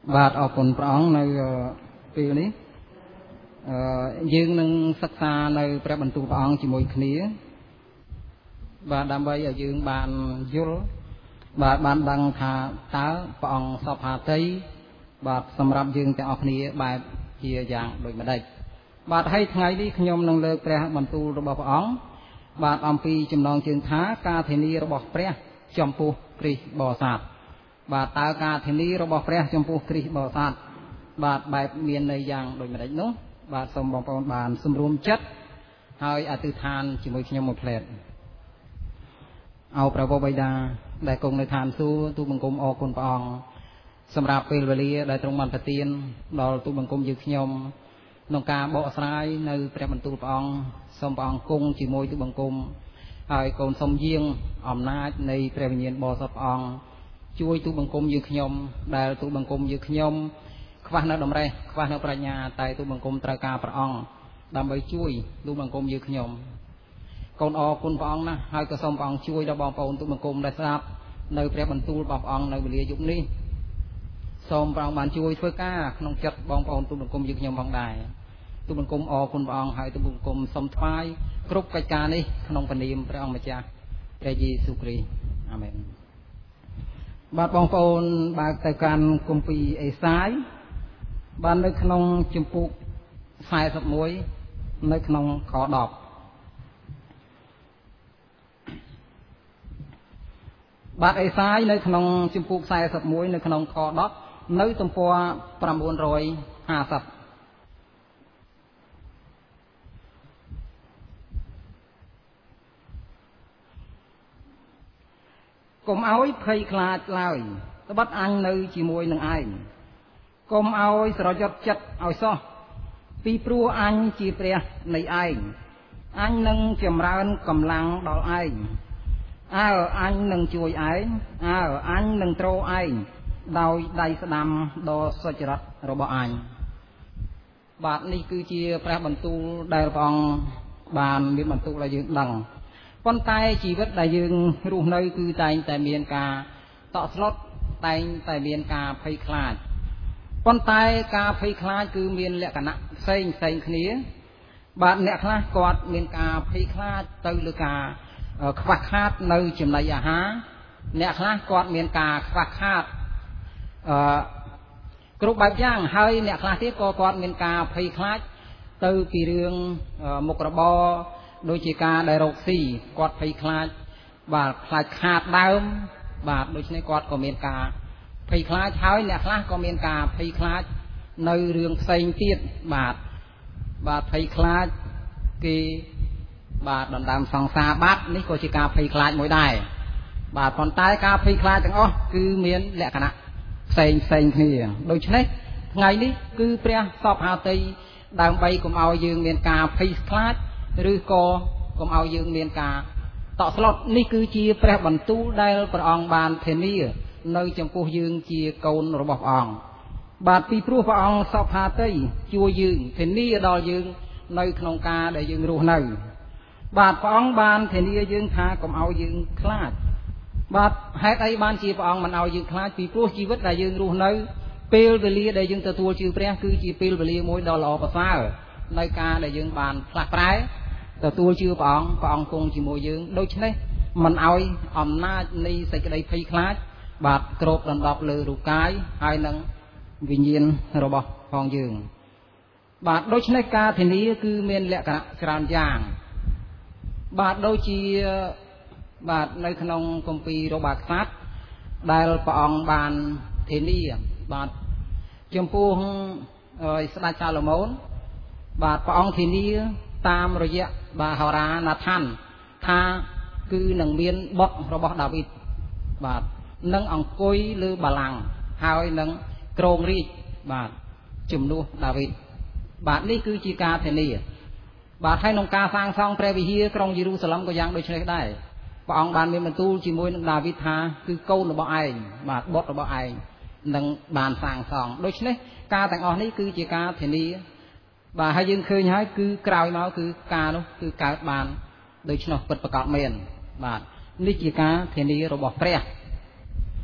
បាទអរគុណព្រះអង្គនៅពេលនេះយើងនឹងសិក្សានៅព្រះបន្ទូលព្រះអង្គជាមួយគ្នាបាទដើម្បីឲ្យយើងបានយល់បាទបានដឹងថាតើព្រះអង្គសពហាតីបាទសម្រាប់យើងទាំងអស់គ្នាបែបជាយ៉ាងដូចម្ដេចបាទហើយថ្ងៃនេះខ្ញុំនឹងលើកព្រះបន្ទូលរបស់ព្រះអង្គបាទអំពីចំណងជើងថាការធានារបស់ព្រះចំពោះគ្រីស្ទបរិស័ទបាទតើការធានារបស់ព្រះចំពោះគ្រីស្ទបរិស័ទបាទបែបមានន័យយ៉ាងដូចម្ដេចនោះបាទសូមបងប្អូនបានសម្រួមចិត្តហើយអធិដ្ឋានជាមួយខ្ញុំមួយផ្លែតអោព្រះបិតាដែលគង់នៅឋានសួគ៌ទូបង្គំអរគុណព្រះអង្គសម្រាប់ពេលវេលាដែលទ្រង់បានប្រទានដល់ទូបង្គំយើងខ្ញុំក្នុងការបកស្រាយនៅព្រះបន្ទូលព្រះអង្គសូមព្រះអង្គគង់ជាមួយទូបង្គំហើយកូនសូមយាងអំណាចនៃព្រះវិញ្ញាណបរិសុទ្ធព្រះអង្គជួយទូបង្គំយើងខ្ញុំដែលទូបង្គំយើងខ្ញុំខ្វះនៅតម្រេះខ្វះនៅប្រាជ្ញាតែទូបង្គំត្រូវការព្រះអង្គដើម្បីជួយទូបង្គំយើងខ្ញុំកូនអរគុណព្រះអង្គណាស់ហើយក៏សូមព្រះអង្គជួយដល់បងប្អូនទូបង្គំដែលស្ដាប់នៅព្រះបន្ទូលរបស់ព្រះអង្គនៅវេលាយប់នេះសូមព្រះអង្គបានជួយធ្វើការក្នុងចិត្តបងប្អូនទូបង្គំយើងខ្ញុំផងដែរទូបង្គំអរគុណព្រះអង្គហើយទូបង្គំសូមថ្វាយគ្រប់កិច្ចការនេះក្នុងព្រះនាមព្រះអង្គម្ចាស់ព្រះយេស៊ូវគ្រីស្ទអាមែនបាទបងប្អូនបើកទៅកាន់គម្ពីរអេសាយបាននៅក្នុងជំពូក41នៅក្នុងខ10បាទអេសាយនៅក្នុងជំពូក41នៅក្នុងខ10នៅទំព័រ950កុំឲ្យភ័យខ្លាចឡើយត្បិតអញនៅជាមួយនឹងឯងកុំឲ្យស្រយុតចិត្តឲ្យសោះពីព្រោះអញជាព្រះនៃឯងអញនឹងចម្រើនកម្លាំងដល់ឯងអើអញនឹងជួយឯងអើអញនឹងទ្រឯងដោយដៃស្ដាំដ៏សុចរិតរបស់អញបាទនេះគឺជាព្រះបន្ទូលដែលព្រះអង្គបានមានបន្ទូលឲ្យយើងដឹងប៉ុន្តែជីវិតដែលយើងរស់នៅគឺតែងតែមានការតក់ស្លុតតែងតែមានការភ័យខ្លាចប៉ុន្តែការភ័យខ្លាចគឺមានលក្ខណៈផ្សេងគ្នាបាទអ្នកខ្លះគាត់មានការភ័យខ្លាចទៅលើការខ្វះខាតនៅចំណីអាហារអ្នកខ្លះគាត់មានការខ្វះខាតគ្រប់បែបយ៉ាងហើយអ្នកខ្លះទៀតក៏គាត់មានការភ័យខ្លាចទៅពីរឿងមុខរបរដូចជាការដែលរកស៊ីគាត់ភ័យខ្លាចបាទខ្លាចខាតដើមបាទដូច្នេះគាត់ក៏មានការភ័យខ្លាចហើយអ្នកខ្លះក៏មានការភ័យខ្លាចនៅរឿងផ្សេងទៀតបាទភ័យខ្លាចគេបាទដណ្ដើមសង្សារបាត់នេះក៏ជាការភ័យខ្លាចមួយដែរបាទប៉ុន្តែការភ័យខ្លាចទាំងអស់គឺមានលក្ខណៈផ្សេងគ្នាដូច្នេះថ្ងៃនេះគឺព្រះសពហាតីដើម្បីកុំឲ្យយើងមានការភ័យខ្លាចឬក៏កុំឲ្យយើងមានការតក់ស្លុតនេះគឺជាព្រះបន្ទូលដែលព្រះអង្គបានធានានៅចំពោះយើងជាកូនរបស់ព្រះអង្គបាទពីព្រោះព្រះអង្គសពហាតីជួយយើងធានាដល់យើងនៅក្នុងការដែលយើងរស់នៅបាទព្រះអង្គបានធានាយើងថាកុំឲ្យយើងខ្លាចបាទហេតុអីបានជាព្រះអង្គមិនឲ្យយើងខ្លាចពីព្រោះជីវិតដែលយើងរស់នៅពេលវេលាដែលយើងទទួលជឿព្រះគឺជាពេលវេលាមួយដ៏ល្អប្រសើរនៅការដែលយើងបានផ្លាស់ប្រែទទួលជឿព្រះអង្គគង់ជាមួយយើងដូច្នេះមិនឲ្យអំណាចនៃសេចក្តីភ័យខ្លាចបាទគ្របដណ្ដប់លើរូបកាយហើយនឹងវិញ្ញាណរបស់ផងយើងបាទដូច្នេះការធានាគឺមានលក្ខណៈច្រើនយ៉ាងបាទដូចជាបាទនៅក្នុងគម្ពីររបស់ក្សត្រដែលព្រះអង្គបានធានាបាទចំពោះស្ដេចសាឡូមោនបាទព្រះអង្គធានាតាមរយៈបាទហោរាណាថានថាគឺនឹងមានបុត្ររបស់ដាវីតបាទនឹងអង្គុយលើបល្ល័ង្កហើយនឹងគ្រងរាជ្យបាទជំនួសដាវីតបាទនេះគឺជាការធានាបាទហើយក្នុងការសាងសង់ព្រះវិហារក្រុងយេរូសាឡិមក៏យ៉ាងដូចនេះដែរព្រះអង្គបានមានបន្ទូលជាមួយនឹងដាវីតថាគឺកូនរបស់ឯងបាទបុត្ររបស់ឯងនឹងបានសាងសង់ដូច្នេះការទាំងអស់នេះគឺជាការធានាបាទហើយយើងឃើញហើយគឺក្រោយមកគឺការនោះគឺកើតបានដូច្នោះពិតប្រាកដមែនបាទនេះជាការធានារបស់ព្រះ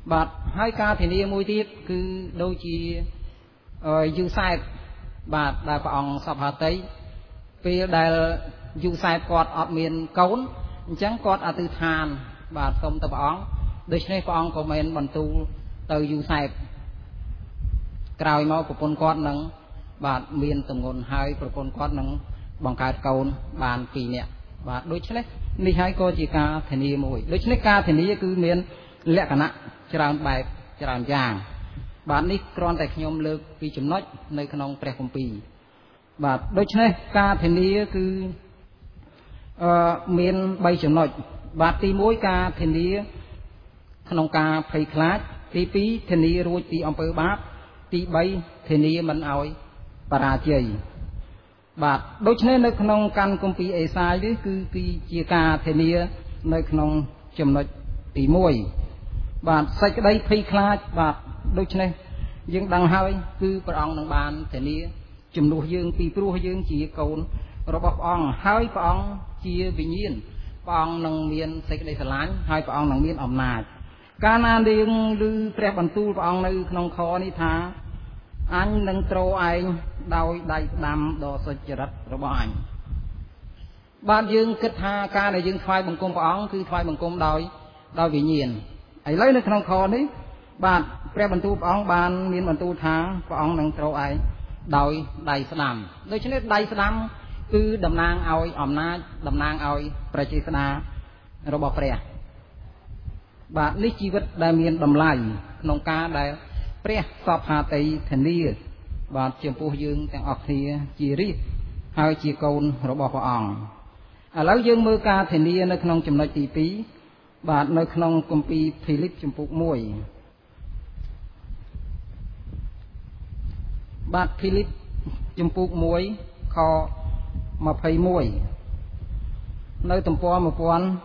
បាទហើយការធានាមួយទៀតគឺដូចជាយូសែបបាទដែលព្រះអង្គសពហតីពេលដែលយូសែបគាត់អត់មានកូនអញ្ចឹងគាត់អធិដ្ឋានបាទសូមទៅព្រះអង្គដូច្នេះព្រះអង្គក៏មានបន្ទូលទៅយូសែបក្រោយមកប្រពន្ធគាត់នឹងបាទមានទម្ងន់ហើយប្រពន្ធគាត់នឹងបង្កើតកូនបាន2នាក់បាទដូច្នេះនេះហើយក៏ជាការធានាមួយដូច្នេះការធានាគឺមានលក្ខណៈច្រើនបែបច្រើនយ៉ាងបាទនេះគ្រាន់តែខ្ញុំលើកពីចំណុចនៅក្នុងព្រះគម្ពីរបាទដូច្នេះការធានាគឺមាន3ចំណុចបាទទី1ការធានាក្នុងការភ័យខ្លាចទី2ធានារួចពីអំពើបាបទី3ធានាមិនឲ្យបរាជ័យបាទដូច្នេះនៅក្នុងកាន់គម្ពីរអេសាយនេះគឺជាការធានានៅក្នុងចំណុចទី1បាទសេចក្តីភ័យខ្លាចបាទដូច្នេះយើងដឹងហើយគឺព្រះអង្គនឹងបានធានាជំនួសយើងពីព្រោះយើងជាកូនរបស់ព្រះអង្គហើយព្រះអង្គជាវិញ្ញាណព្រះអង្គនឹងមានសេចក្តីស្រឡាញ់ហើយព្រះអង្គនឹងមានអំណាចកាលណាយើងឮព្រះបន្ទូលព្រះអង្គនៅក្នុងខនេះថាអញនឹងទ្រឯងដោយដៃស្ដាំដ៏សុចរិតរបស់អញបាទយើងគិតថាការដែលយើងថ្វាយបង្គំព្រះអង្គគឺថ្វាយបង្គំដោយវិញ្ញាណឥឡូវនៅក្នុងខនេះបាទព្រះបន្ទូលព្រះអង្គបានមានបន្ទូលថាព្រះអង្គនឹងទ្រឯងដោយដៃស្ដាំដូច្នេះដៃស្ដាំគឺតំណាងឲ្យអំណាចតំណាងឲ្យប្រជាស្ដារបស់ព្រះបាទនេះជីវិតដែលមានតម្លៃក្នុងការដែលព្រះសពហាតីធានាបាទចំពោះយើងទាំងអស់គ្នាជារាជហើយជាកូនរបស់ព្រះអង្គឥឡូវយើងមើលការធានានៅក្នុងចំណុចទី2បាទនៅក្នុងគម្ពីរភីលីបជំពូក1បាទភីលីបជំពូក1ខ21នៅទំព័រ1521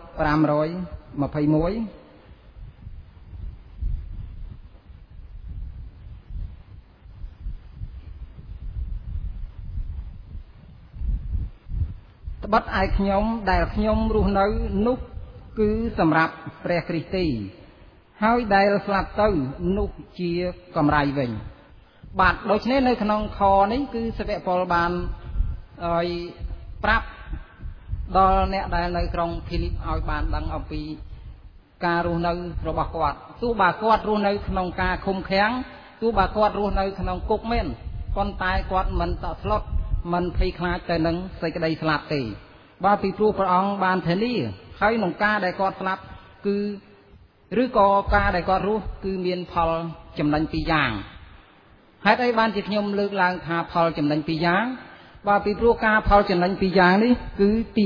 ត្បិតឯខ្ញុំដែលខ្ញុំរស់នៅនោះគឺសម្រាប់ព្រះគ្រីស្ទហើយដែលស្លាប់ទៅនោះជាកម្រៃវិញបាទដូច្នេះនៅក្នុងខនេះគឺសាវកប៉ុលបានឲ្យប្រាប់ដល់អ្នកដែលនៅក្រុងភីលីបឲ្យបានដឹងអំពីការរស់នៅរបស់គាត់ទោះបើគាត់រស់នៅក្នុងការឃុំឃាំងទោះបើគាត់រស់នៅក្នុងគុកមែនប៉ុន្តែគាត់មិនតក់ស្លុតមិនភ័យខ្លាចទៅនឹងសេចក្តីស្លាប់ទេបាទពីព្រោះព្រះអង្គបានធានាហើយក្នុងការដែលគាត់ស្លាប់គឺឬក៏ការដែលគាត់រស់គឺមានផលចំណេញ2យ៉ាងហេតុអីបានជាខ្ញុំលើកឡើងថាផលចំណេញ2យ៉ាងបាទពីព្រោះការផលចំណេញ2យ៉ាងនេះគឺទី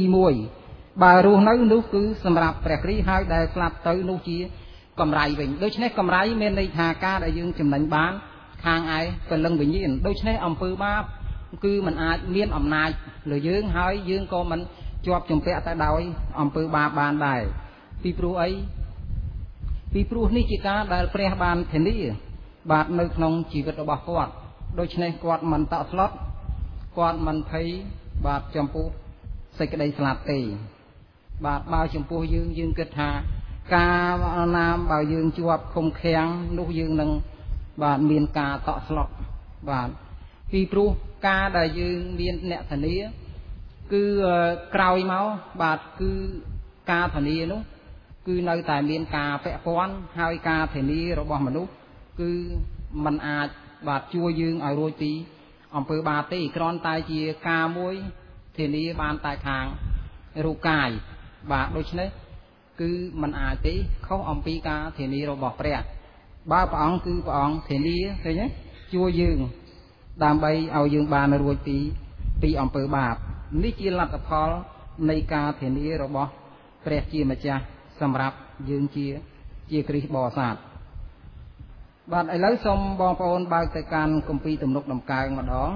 1បើរស់នៅនោះគឺសម្រាប់ព្រះគ្រីស្ទហើយដែលស្លាប់ទៅនោះជាកម្រៃវិញដូច្នេះកម្រៃមានន័យថាការដែលយើងចំណេញបានខាងឯពលឹងវិញ្ញាណដូច្នេះអំពើបាបគឺมันអាចមានអំណាចលើយើងហើយយើងក៏មិនជាប់ជំពាក់ទៅដោយអំពើបាបបានដែរពីព្រោះអីពីព្រោះនេះជាការដែលព្រះបានធានាបាទនៅក្នុងជីវិតរបស់គាត់ដូច្នេះគាត់មិនតក់ស្លុតគាត់មិនភ័យបាទចំពោះសេចក្តីស្លាប់ទេបាទបើចំពោះយើងគិតថាការណាមបើយើងជាប់ឃុំឃាំងនោះយើងនឹងបាទមានការតក់ស្លុតបាទពីព្រោះការដែលយើងមានអ្នកធានាគឺក្រោយមកបាទគឺការធានានោះគឺនៅតែមានការពាក់ព័ន្ធហើយការធានារបស់មនុស្សគឺมันអាចបាទជួយយើងឲ្យរួចពីអំពើបាបទេគ្រាន់តែជាការមួយធានាបានតែខាងរូបកាយបាទដូច្នេះគឺมันអាចទេខុសអំពីការធានារបស់ព្រះបើព្រះអង្គគឺព្រះអង្គធានាឃើញទេជួយយើងដើម្បីឲ្យយើងបានរួចពីអំពើបាបនេះជាលទ្ធផលនៃការធានារបស់ព្រះជាម្ចាស់សម្រាប់យើងជាគ្រីស្ទបរិស័ទបាទឥឡូវសូមបងប្អូនបើកទៅកាន់គម្ពីរទំនុកដំកើងម្ដង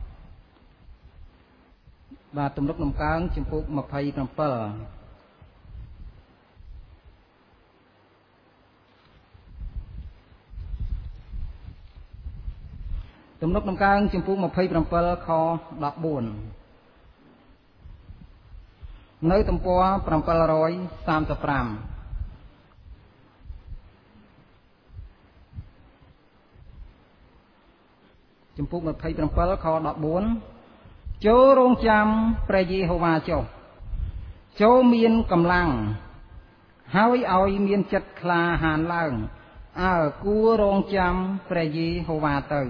បាទទំនុកដំកើងជំពូក27ទំនុកដំកើងជំពូក27ខ14នៅទំព័រ735 ចំពុក27ខ14ចូលរងចាំព្រះយេហូវ៉ាចុះចូលមានកម្លាំងហើយឲ្យមានចិត្តក្លាហានឡើងគួររងចាំព្រះយេហូវ៉ាទៅ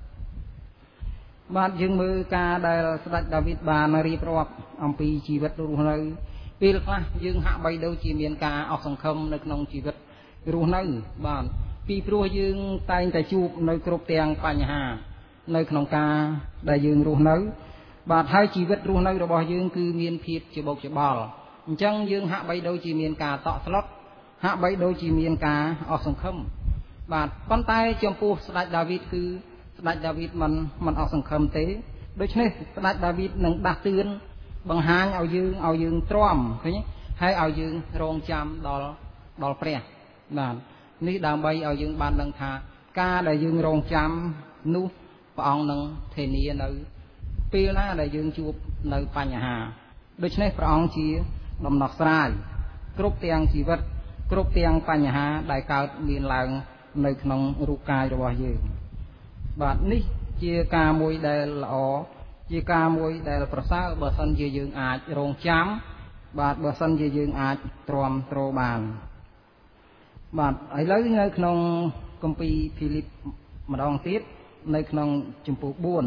បាទយើងមើលការដែលស្ដេចដាវីតបានរៀបរាប់អំពីជីវិតរស់នៅពេលខ្លះយើងហាក់បីដូចជាមានការអស់សង្ឃឹមនៅក្នុងជីវិតរស់នៅបាទពីព្រោះយើងតែងតែជួបនៅគ្រប់ទាំងបញ្ហានៅក្នុងការដែលយើងរស់នៅបាទហើយជីវិតរស់នៅរបស់យើងគឺមានភាពច្បោកច្បល់អញ្ចឹងយើងហាក់បីដូចជាមានការតក់ស្លុតហាក់បីដូចជាមានការអស់សង្ឃឹមបាទប៉ុន្តែចំពោះស្ដេចដាវីតគឺស្ដេចដាវីតមិនអស់សង្ឃឹមទេដូច្នេះស្ដេចដាវីតនឹងដាស់តឿនបង្ហាញឲ្យយើងទ្រាំឃើញហើយឲ្យយើងរងចាំដល់ព្រះបាទនេះដើម្បីឲ្យយើងបានដឹងថាការដែលយើងរងចាំនោះព្រះអង្គនឹងធានានៅពេលណាដែលយើងជួបនៅបញ្ហាដូច្នេះព្រះអង្គជាដំណោះស្រាយគ្រប់ទាំងជីវិតគ្រប់ទាំងបញ្ហាដែលកើតមានឡើងនៅក្នុងរូបកាយរបស់យើងបាទនេះជាការមួយដែលល្អជាការមួយដែលប្រសើរបើសិនជាយើងអាចរងចាំបាទបើសិនជាយើងអាចទ្រាំទ្របានបាទឥឡូវនៅក្នុងគម្ពីរភីលីបម្ដងទៀតនៅក្នុងជំពូក4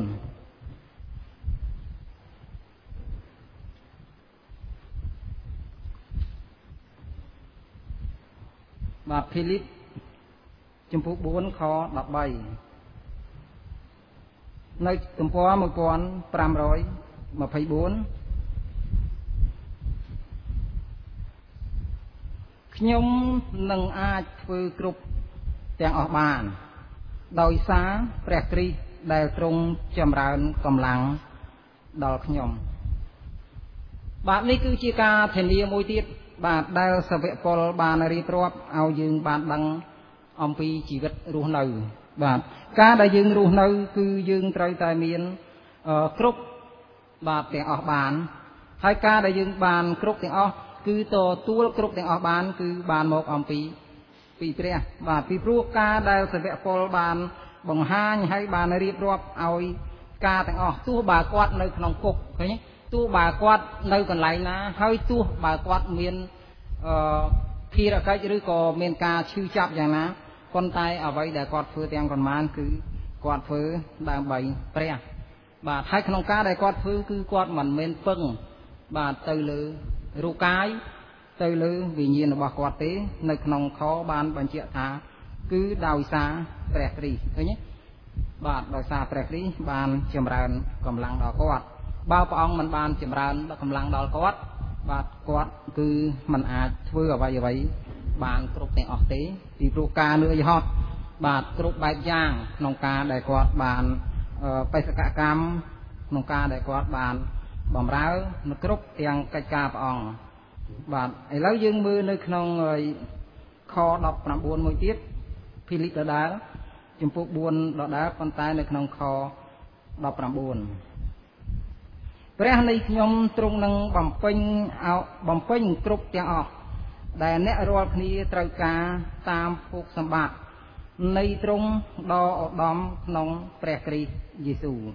បាទភីលីបជំពូក4ខ13នៅទំព័រ1524ខ្ញុំនឹងអាចធ្វើគ្រប់ទាំងអស់បានដោយសារព្រះគ្រីស្ទដែលទ្រង់ចម្រើនកម្លាំងដល់ខ្ញុំបាទនេះគឺជាការធានាមួយទៀតបាទដែលសាវកប៉ុលបានរៀបរាប់ឲ្យយើងបានដឹងអំពីជីវិតរស់នៅបាទការដែលយើងរស់នៅគឺយើងត្រូវតែមានគ្រប់បាទទាំងអស់បានហើយការដែលយើងបានគ្រប់ទាំងអស់គឺទទួលគ្រប់ទាំងអស់បានគឺបានមកអំពីព្រះបាទពីព្រោះការដែលសាវកប៉ុលបានបង្ហាញហើយបានរៀបរាប់ឲ្យការទាំងអស់ទោះបើគាត់នៅក្នុងគុកឃើញទោះបើគាត់នៅកន្លែងណាហើយទោះបើគាត់មានភារកិច្ចឬក៏មានការឈឺចាប់យ៉ាងណាប៉ុន្តែអ្វីដែលគាត់ធ្វើទាំងប៉ុន្មានគឺគាត់ធ្វើដើម្បីព្រះបាទហើយក្នុងការដែលគាត់ធ្វើគឺគាត់មិនមែនពឹងបាទទៅលើរូបកាយទៅលើវិញ្ញាណរបស់គាត់ទេនៅក្នុងខបានបញ្ជាក់ថាគឺដោយសារព្រះគ្រីស្ទឃើញទេបាទដោយសារព្រះគ្រីស្ទបានចម្រើនកម្លាំងដល់គាត់បើព្រះអង្គមិនបានចម្រើនកម្លាំងដល់គាត់បាទគាត់គឺមិនអាចធ្វើអ្វីបានគ្រប់ទាំងអស់ទេពីព្រោះការនឿយហត់បាទគ្រប់បែបយ៉ាងក្នុងការដែលគាត់បានបេសកកម្មក្នុងការដែលគាត់បានបម្រើនៅគ្រប់ទាំងកិច្ចការព្រះអង្គបាទឥឡូវយើងមើលនៅក្នុងខ19មួយទៀតភីលីបដដែលជំពូក4ដដែលប៉ុន្តែនៅក្នុងខ19ព្រះនៃខ្ញុំទ្រង់នឹងបំពេញគ្រប់ទាំងអស់ដែលអ្នករាល់គ្នាត្រូវការតាមភោគសម្បត្តិនៃទ្រង់ដ៏ឧត្តមក្នុងព្រះគ្រីស្ទយេស៊ូវ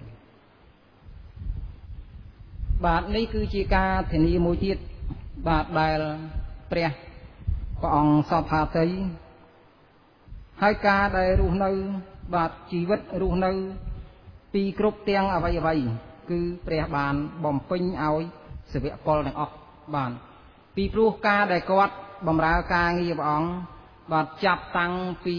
បាទនេះគឺជាការធានាមួយទៀតបាទដែលព្រះអង្គសព្វាតីហើយការដែលរស់នៅបាទជីវិតរស់នៅពីគ្រប់ទាំងអ្វីគឺព្រះបានបំពេញឲ្យសាវកពលទាំងអស់បានពីព្រោះការដែលគាត់បម្រើការងារព្រះអង្គបាទចាប់តាំងពី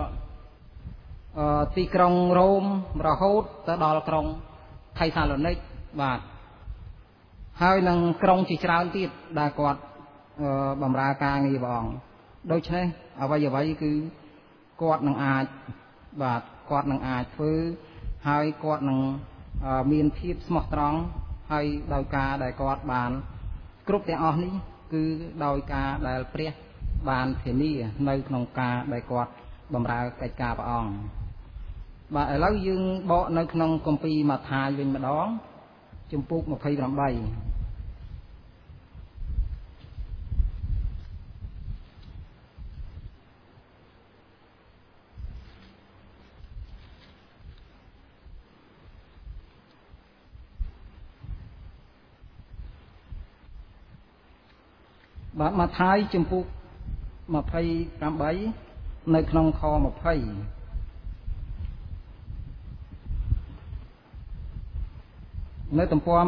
ទីក្រុងរ៉ូមរហូតទៅដល់ក្រុងថៃសាឡូនីកបាទហើយនឹងក្រុងជាច្រើនទៀតដែលគាត់បម្រើការងារព្រះអង្គដូច្នេះអ្វីគឺគាត់នឹងអាចបាទគាត់នឹងអាចធ្វើហើយគាត់នឹងមានភាពស្មោះត្រង់ហើយដោយការដែលគាត់បានគ្រប់ទាំងអស់នេះគឺដោយការដែលព្រះបានធានានៅក្នុងការដែលគាត់បម្រើកិច្ចការព្រះអង្គបាទឥឡូវយើងបកនៅក្នុងគម្ពីរម៉ាថាយវិញម្ដងជំពូក28 បាទមកថៃចំពុក28នៅក្នុងខ20នៅទំព័រ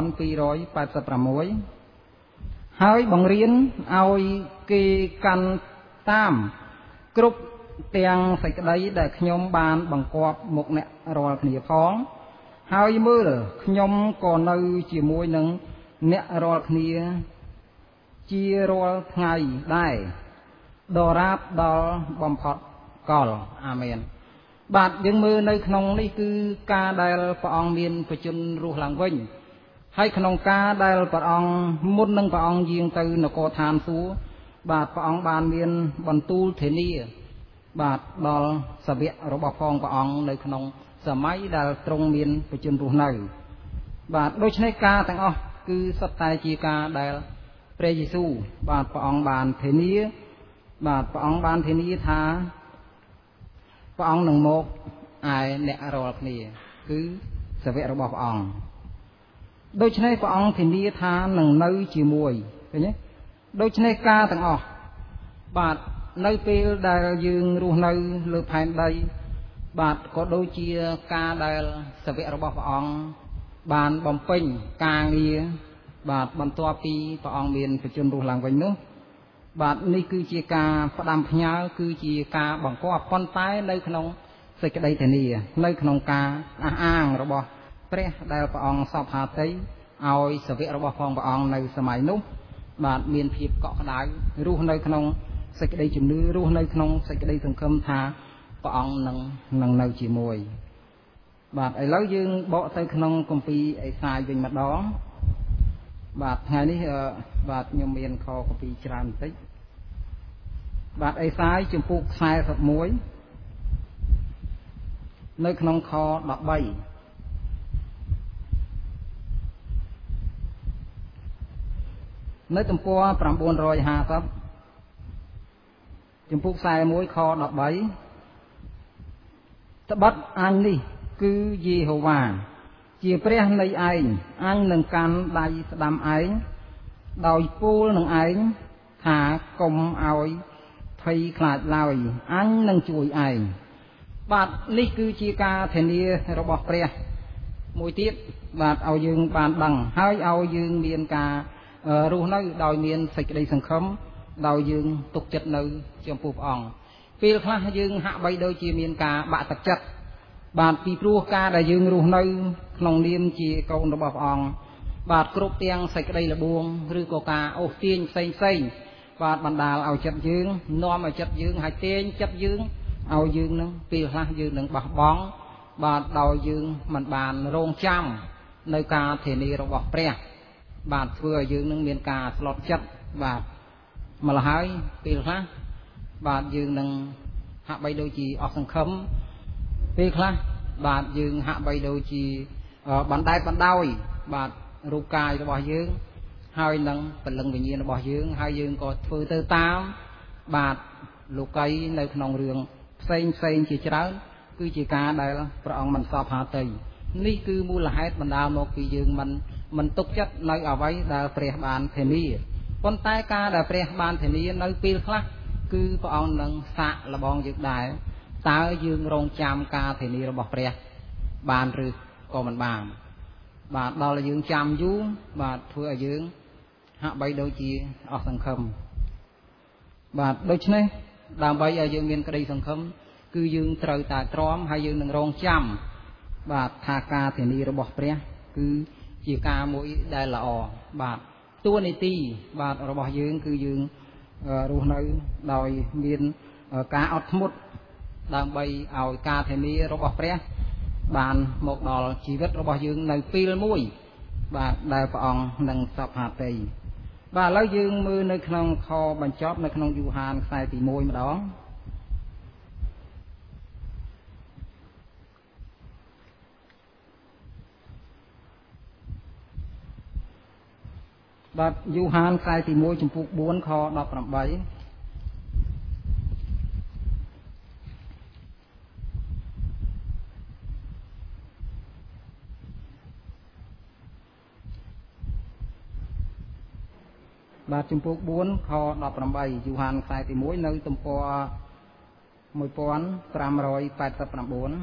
1286ហើយបង្រៀនឲ្យគេកាន់តាមគ្រប់ទាំងសេចក្តីដែលខ្ញុំបានបង្គាប់មុខអ្នករាល់គ្នាផងហើយមើលខ្ញុំក៏នៅជាមួយនឹងអ្នករាល់គ្នាជារាល់ថ្ងៃដែរដរាបដល់បំផុតកលអាមែនបាទយើងមើលនៅក្នុងនេះគឺការដែលព្រះអង្គមានបជនរស់ឡើងវិញហើយក្នុងការដែលព្រះអង្គមុននឹងព្រះអង្គយាងទៅនគរឋានសួគ៌បាទព្រះអង្គបានមានបន្ទូលធានាបាទដល់សាវករបស់ផងព្រះអង្គនៅក្នុងសម័យដែលទ្រង់មានបជនរស់នៅបាទដូច្នេះការទាំងអស់គឺសុទ្ធតែជាការដែលព្រះយេស៊ូវបាទព្រះអង្គបានធានាបាទព្រះអង្គបានធានាថាព្រះអង្គនឹងមកឯអ្នករាល់គ្នាគឺសាវករបស់ព្រះអង្គដូច្នេះព្រះអង្គធានាថានឹងនៅជាមួយឃើញទេដូច្នេះការទាំងអស់បាទនៅពេលដែលយើងរស់នៅលើផែនដីបាទក៏ដូចជាការដែលសាវករបស់ព្រះអង្គបានបំពេញការងារបាទបន្ទាប់ពីព្រះអង្គមានបជនរស់ឡើងវិញនោះបាទនេះគឺជាការផ្ដាំផ្ញើគឺជាការបង្គាប់ប៉ុន្តែនៅក្នុងសេចក្តីធានានៅក្នុងការអះអាងរបស់ព្រះដែលព្រះអង្គសពហាតីឲ្យសាវករបស់ផងព្រះអង្គនៅសម័យនោះបាទមានភាពកក់ក្ដៅរស់នៅក្នុងសេចក្តីជំនឿរស់នៅក្នុងសេចក្តីសង្ឃឹមថាព្រះអង្គនឹងនៅជាមួយបាទឥឡូវយើងបកទៅក្នុងគម្ពីរអេសាយវិញម្ដងបាទថ្ងៃនេះបាទខ្ញុំមានខគម្ពីរច្រើនបន្តិចបាទអេសាយជំពូក41នៅក្នុងខ13នៅទំព័រ950ជំពូក41ខ13ត្បិតអញនេះគឺយេហូវ៉ាជាព្រះនៃឯងអញនឹងកាន់ដៃស្ដាំឯងដោយពោលនឹងឯងថាកុំឲ្យភ័យខ្លាចឡើយអញនឹងជួយឯងបាទនេះគឺជាការធានារបស់ព្រះមួយទៀតបាទឲ្យយើងបានដឹងហើយឲ្យយើងមានការរស់នៅដោយមានសេចក្តីសង្ឃឹមដោយយើងទុកចិត្តនៅចំពោះព្រះអង្គពេលខ្លះយើងហាក់បីដូចជាមានការបាក់ទឹកចិត្តបាទពីព្រោះការដែលយើងរស់នៅក្នុងនាមជាកូនរបស់ព្រះអង្គបាទគ្រប់ទាំងសេចក្តីល្បួងឬក៏ការអូសទាញផ្សេងបាទបណ្ដាលឲ្យចិត្តយើងនាំឲ្យចិត្តយើងហើយទាញចិត្តយើងឲ្យយើងនឹងពេលខ្លះយើងនឹងបោះបង់បាទដោយយើងមិនបានរងចាំនៅការធានារបស់ព្រះបាទធ្វើឲ្យយើងនឹងមានការស្លុតចិត្តបាទម្ល៉េះហើយពេលខ្លះបាទយើងនឹងហាក់បីដូចជាអស់សង្ឃឹមពេលខ្លះបាទយើងហាក់បីដូចជាបណ្ដែតបណ្ដោយបាទរូបកាយរបស់យើងហើយនឹងពលឹងវិញ្ញាណរបស់យើងហើយយើងក៏ធ្វើទៅតាមបាទលោកីនៅក្នុងរឿងផ្សេងជាច្រើនគឺជាការដែលព្រះអង្គមិនសពហាតីនេះគឺមូលហេតុបណ្ដាលមកពីយើងមិនទុកចិត្តនៅអ្វីដែលព្រះបានធានាប៉ុន្តែការដែលព្រះបានធានានៅពេលខ្លះគឺព្រះអង្គនឹងសាកល្បងយើងដែរតើយើងរងចាំការធានារបស់ព្រះបានឬក៏មិនបានបាទដល់យើងចាំយូរបាទធ្វើឲ្យយើងហាក់បីដូចជាអស់សង្ឃឹមបាទដូច្នេះដើម្បីឲ្យយើងមានក្តីសង្ឃឹមគឺយើងត្រូវតែទ្រាំហើយយើងនឹងរងចាំបាទថាការធានារបស់ព្រះគឺជាការមួយដែលល្អបាទតួនាទីបាទរបស់យើងគឺយើងរស់នៅដោយមានការអត់ធ្មត់ដើម្បីឲ្យការធានារបស់ព្រះបានមកដល់ជីវិតរបស់យើងនៅពេលមួយបាទដែលព្រះអង្គនឹងសពហាតីបាទឥឡូវយើងមើលនៅក្នុងខបញ្ចប់នៅក្នុងយូហានខ្សែទី1ម្ដងបាទយូហានខ្សែទី1ចំពុក4ខ18 បាទជំពូក4ខ18យូហានខ្សែទី1នៅទំព័រ1589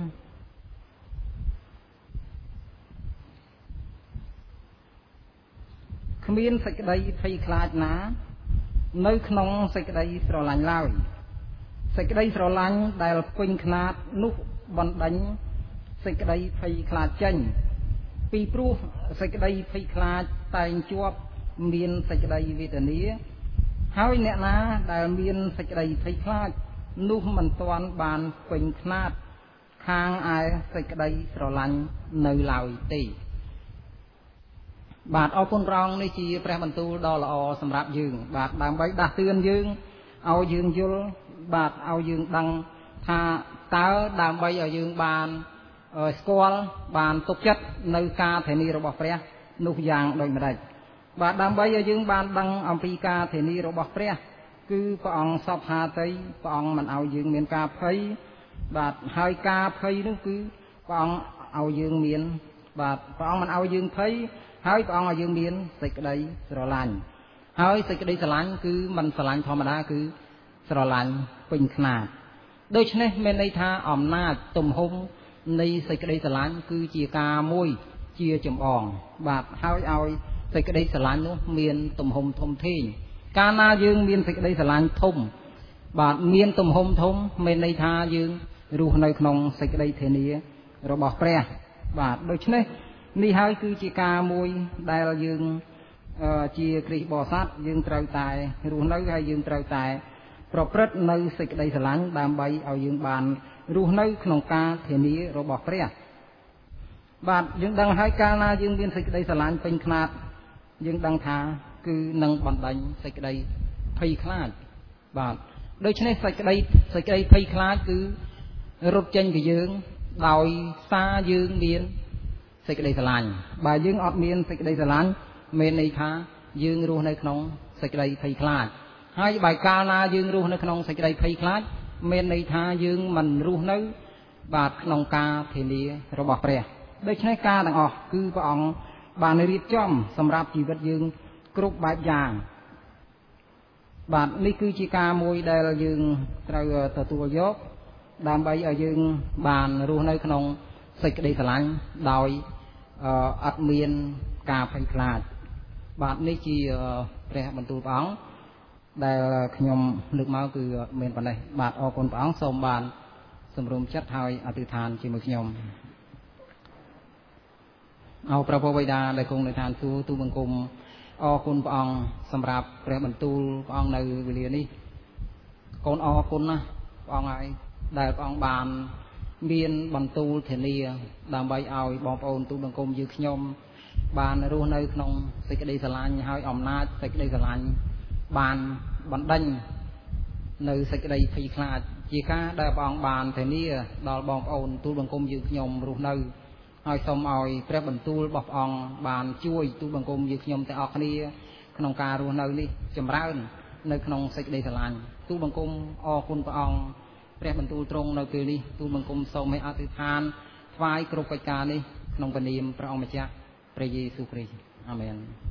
គ្មានសេចក្តីភ័យខ្លាចណានៅក្នុងសេចក្តីស្រឡាញ់ឡើយសេចក្តីស្រឡាញ់ដែលពេញខ្នាតនោះបណ្ដេញសេចក្តីភ័យខ្លាចចេញពីព្រោះសេចក្តីភ័យខ្លាចតែងជាប់មានសេចក្តីវេទនាហើយអ្នកណាដែលមានសេចក្តីភ័យខ្លាចនោះមិនទាន់បានពេញខ្នាតខាងឯសេចក្តីស្រឡាញ់នៅឡើយទេបាទអរគុណព្រះអង្គនេះជាព្រះបន្ទូលដ៏ល្អសម្រាប់យើងបាទដើម្បីដាស់តឿនយើងឲ្យយើងយល់បាទឲ្យយើងដឹងថាតើដើម្បីឲ្យយើងបានស្គាល់បានទុកចិត្តនៅការធានារបស់ព្រះនោះយ៉ាងដូចម្ដេចបាទដើម្បីឲ្យយើងបានដឹងអំពីការធានារបស់ព្រះគឺព្រះអង្គសពហាតីព្រះអង្គមិនឲ្យយើងមានការភ័យបាទហើយការភ័យនោះគឺព្រះអង្គឲ្យយើងមានបាទព្រះអង្គមិនឲ្យយើងភ័យហើយព្រះអង្គឲ្យយើងមានសេចក្តីស្រឡាញ់ហើយសេចក្តីស្រឡាញ់គឺមិនស្រឡាញ់ធម្មតាគឺស្រឡាញ់ពេញខ្នាតដូច្នេះមានន័យថាអំណាចទំហំនៃសេចក្តីស្រឡាញ់គឺជាការមួយជាចម្បងបាទហើយឲ្យសេចក្តីស្រឡាញ់នោះមានទំហំធំធេងកាលណាយើងមានសេចក្តីស្រឡាញ់ធំបាទមានទំហំធំមានន័យថាយើងរស់នៅក្នុងសេចក្តីធានារបស់ព្រះបាទដូច្នេះនេះហើយគឺជាការមួយដែលយើងជាគ្រីស្ទបរិស័ទយើងត្រូវតែរស់នៅហើយយើងត្រូវតែប្រព្រឹត្តនៅសេចក្តីស្រឡាញ់ដើម្បីឲ្យយើងបានរស់នៅក្នុងការធានារបស់ព្រះបាទយើងដឹងហើយកាលណាយើងមានសេចក្តីស្រឡាញ់ពេញខ្នាតយើងដឹងថាគឺនឹងបណ្ដេញសេចក្តីភ័យខ្លាចបាទដូច្នេះសេចក្តីភ័យខ្លាចគឺរត់ចេញពីយើងដោយសារយើងមានសេចក្តីស្រឡាញ់បើយើងអត់មានសេចក្តីស្រឡាញ់មានន័យថាយើងរស់នៅក្នុងសេចក្តីភ័យខ្លាចហើយបើកាលណាយើងរស់នៅក្នុងសេចក្តីភ័យខ្លាចមានន័យថាយើងមិនរស់នៅបាទក្នុងការធានារបស់ព្រះដូច្នេះការទាំងអស់គឺព្រះអង្គបានរៀបចំសម្រាប់ជីវិតយើងគ្រប់បែបយ៉ាងបាទនេះគឺជាការមួយដែលយើងត្រូវទទួលយកដើម្បីឲ្យយើងបានរស់នៅក្នុងសេចក្តីស្រឡាញ់ដោយអត់មានការភ័យខ្លាចបាទនេះជាព្រះបន្ទូលព្រះអង្គដែលខ្ញុំលើកមកគឺមានប៉ុណ្ណេះបាទអរគុណព្រះអង្គសូមបានសម្រុំចិត្តហើយអធិដ្ឋានជាមួយខ្ញុំអោព្រះបិតាដែលគង់នៅឋានសួគ៌ទូលបង្គំអរគុណព្រះអង្គសម្រាប់ព្រះបន្ទូលព្រះអង្គនៅវេលានេះកូនអរគុណណាស់ព្រះអង្គហើយដែលព្រះអង្គបានមានបន្ទូលធានាដើម្បីឲ្យបងប្អូនទូលបង្គំយើងខ្ញុំបានរស់នៅក្នុងសេចក្តីស្រឡាញ់ហើយអំណាចសេចក្តីស្រឡាញ់បានបណ្ដេញនៅសេចក្តីភ័យខ្លាចជាការដែលព្រះអង្គបានធានាដល់បងប្អូនទូលបង្គំយើងខ្ញុំរស់នៅហើយសូមឲ្យព្រះបន្ទូលរបស់ព្រះអង្គបានជួយទូលបង្គំយើងខ្ញុំទាំងអស់គ្នាក្នុងការរស់នៅនេះចម្រើននៅក្នុងសេចក្តីស្រឡាញ់ទូលបង្គំអរគុណព្រះអង្គព្រះបន្ទូលត្រង់នៅពេលនេះទូលបង្គំសូមឲ្យអធិដ្ឋានថ្វាយគ្រប់កិច្ចការនេះក្នុងព្រះនាមព្រះអង្គម្ចាស់ព្រះយេស៊ូវគ្រីស្ទអាមែន